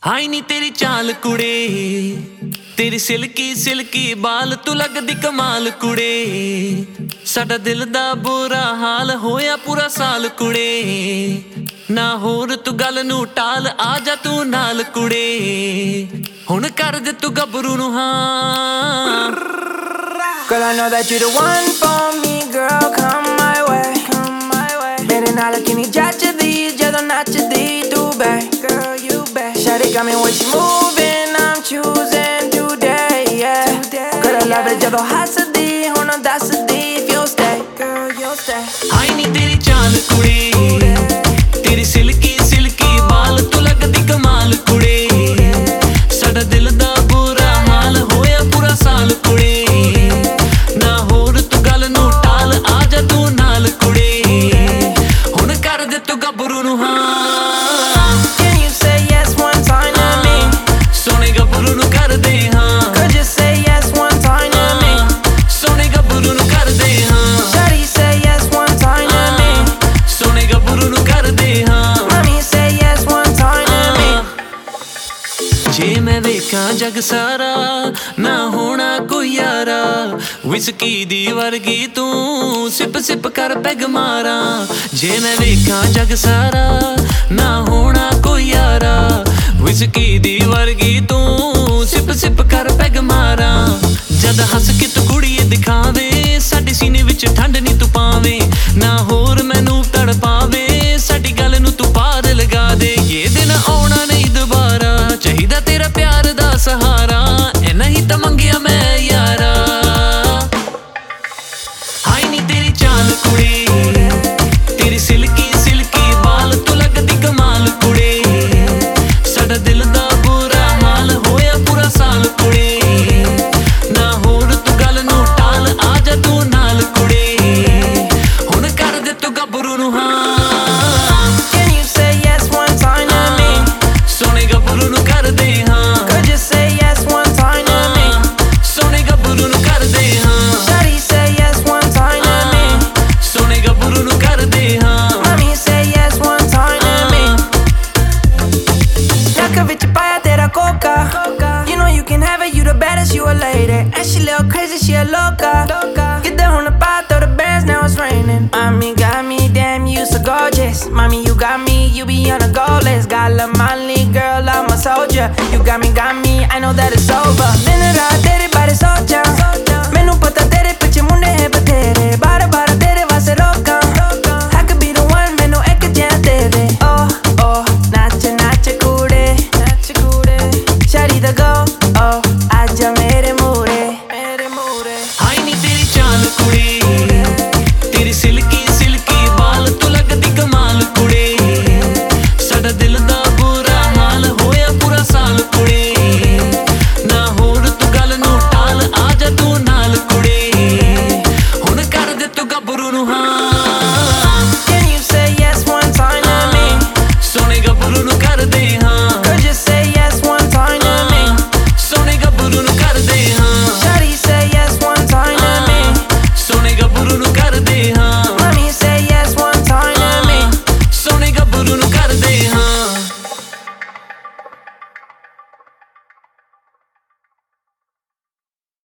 High ਨੀ ਤੇਰੀ ਚਾਲ ਕੁੜੇ, ਤੇਰੀ ਸਿਲਕੀ ਸਿਲਕੀ ਬਾਲ ਤੂੰ ਲੱਗਦੀ ਕਮਾਲ ਕੁੜੇ। ਸਾਡਾ ਦਿਲ ਦਾ ਬੁਰਾ ਹਾਲ ਹੋਇਆ ਪੂਰਾ ਸਾਲ ਕੁੜੇ। ਨਾ ਹੋਰ ਤੂੰ ਗੱਲ ਨੂੰ ਟਾਲ, ਆ ਜਾ ਤੂੰ ਨਾਲ ਕੁੜੇ। ਹੁਣ ਕਰ ਦੇ ਤੂੰ ਗੱਭਰੂ ਨੂੰ ਹਾਂ। Girl, I know that you're the one for me, girl, come my way, come my way। ਮੇਰੇ ਨਾਲ ਕਿੰਨੀ ਜੱਚਦੀ ਜਦੋਂ ਨੱਚਦੀ ਤੂੰ ਬੈ, girl you bet। Shawty got me when she moving, I'm choosing today, yeah। Girl, I love it ਜਦੋਂ ਹੱਸਦੀ, ਹੁਣ ਦੱਸਦੀ if you'll stay, girl you'll stay। ਹਾਈ ਨੀ ਤੇਰੀ ਚਾਲ ਕੁੜੇ, ਤੇਰੀ ਸਿਲਕੀ ਸਿਲਕੀ ਬਾਲ ਤੂੰ ਲੱਗਦੀ ਕਮਾਲ ਕੁੜੇ। ਸਾਡਾ ਦਿਲ ਦਾ ਬੁਰਾ ਹਾਲ ਹੋਇਆ ਪੂਰਾ ਸਾਲ ਕੁੜੇ। ਨਾ ਹੋਰ ਤੂੰ ਗੱਲ ਨੂੰ ਟਾਲ, ਆ ਜਾ ਤੂੰ ਨਾਲ ਕੁੜੇ। ਹੁਣ ਕਰ ਦੇ ਤੂੰ ਗੱਭਰੂ ਨੂੰ ਹਾਂ। Can you say yes one time to me? ਸੋਹਣੇ ਗੱਭਰੂ ਨੂੰ ਕਰਦੇ ਹਾਂ। Could you say yes one time to me? ਸੋਹਣੇ ਗੱਭਰੂ ਨੂੰ ਕਰਦੇ ਹਾਂ। Shawty say yes one time to me? ਸੋਹਣੇ ਗੱਭਰੂ ਨੂੰ ਕਰਦੇ ਹਾਂ। Mommy say yes one time to me? ਜੇ ਮੈਂ ਵੇਖਾਂ ਜਗ ਸਾਰਾ, ਨਾ ਹੋਣਾ ਕੋਈ ਯਾਰਾ। ਵਿਸਕੀ ਦੀ ਵਰਗੀ ਤੂੰ ਸਿਪ ਸਿਪ ਕਰ ਪੈਗ ਮਾਰਾਂ। ਜੇ ਮੈਂ ਵੇਖਾਂ ਜਗ ਸਾਰਾ, ਨਾ ਹੋਣਾ ਕੋਈ ਯਾਰਾ। ਵਿਸਕੀ ਦੀ ਵਰਗੀ ਤੂੰ ਸਿਪ ਸਿਪ ਕਰ ਪੈਗ ਮਾਰਾਂ। ਜਦ ਹੱਸ ਕੇ ਤੂੰ ਕੁੜੀਏ ਦਿਖਾਵੇ, ਸਾਡੇ ਸੀਨੇ ਵਿੱਚ ਠੰਡ ਨੀ ਤੂੰ ਪਾਵੇਂ। ਨਾ ਹੋਰ ਮੈਨੂੰ ਤੜ ਪਾਵੇ, ਸਾਡੀ ਗੱਲ ਨੂੰ ਤੂੰ ਪਾਰ ਲਗਾ ਦੇ। ਇਹ ਦਿਨ ਆਉਣਾ ਨਹੀਂ ਦੁਬਾਰਾ, ਚਾਹੀਦਾ ਤੇਰਾ ਪਿਆਰ ਦਾ ਸਹਾਰਾ। ਇੰਨਾ ਹੀ ਤਾਂ ਮੰਗਿਆ ਮੈਂ ਯਾਰਾ। ਹਾਈ ਨੀ ਤੇਰੀ ਚਾਲ ਕੁੜੇ, ਤੇਰੀ ਸਿਲਕੀ ਸਿਲਕੀ ਬਾਲ ਤੂੰ ਲੱਗਦੀ ਕਮਾਲ ਕੁੜੇ। ਸਾਡਾ ਦਿਲ ਦਾ ਬੁਰਾ ਹਾਲ ਹੋਇਆ ਪੂਰਾ ਸਾਲ ਕੁੜੇ। ਨਾ ਹੋਰ ਤੂੰ ਗੱਲ ਨੂੰ ਟਾਲ, ਆ ਜਾ ਤੂੰ ਨਾਲ ਕੁੜੇ। ਹੁਣ ਕਰ ਦੇ ਤੂੰ ਗੱਭਰੂ ਨੂੰ ਹਾਂ। Can you say yes one time to me? ਸੋਹਣੇ ਗੱਭਰੂ ਨੂੰ ਕਰਦੇ ਹਾਂ। Could you say yes one time to me? ਸੋਹਣੇ ਗੱਭਰੂ ਨੂੰ ਕਰਦੇ ਹਾਂ। Shawty say yes one time to me? ਸੋਹਣੇ ਗੱਭਰੂ ਨੂੰ ਕਰਦੇ ਹਾਂ। Mommy say yes one time to me? ਨੱਕ ਵਿੱਚ ਪਾਇਆ ਤੇਰਾ ਕੋਕਾ, you know you can have it, you the baddest, you a lady। And she little crazy, she a loca। ਕਿੱਦਾਂ ਹੁਣ ਪਾ throw the bands, now it's raining। Mommy got me, damn you so gorgeous। Mommy you got me, you be on a goal list। Got La Molly, girl I'm a soldier। You got me, I know that it's over।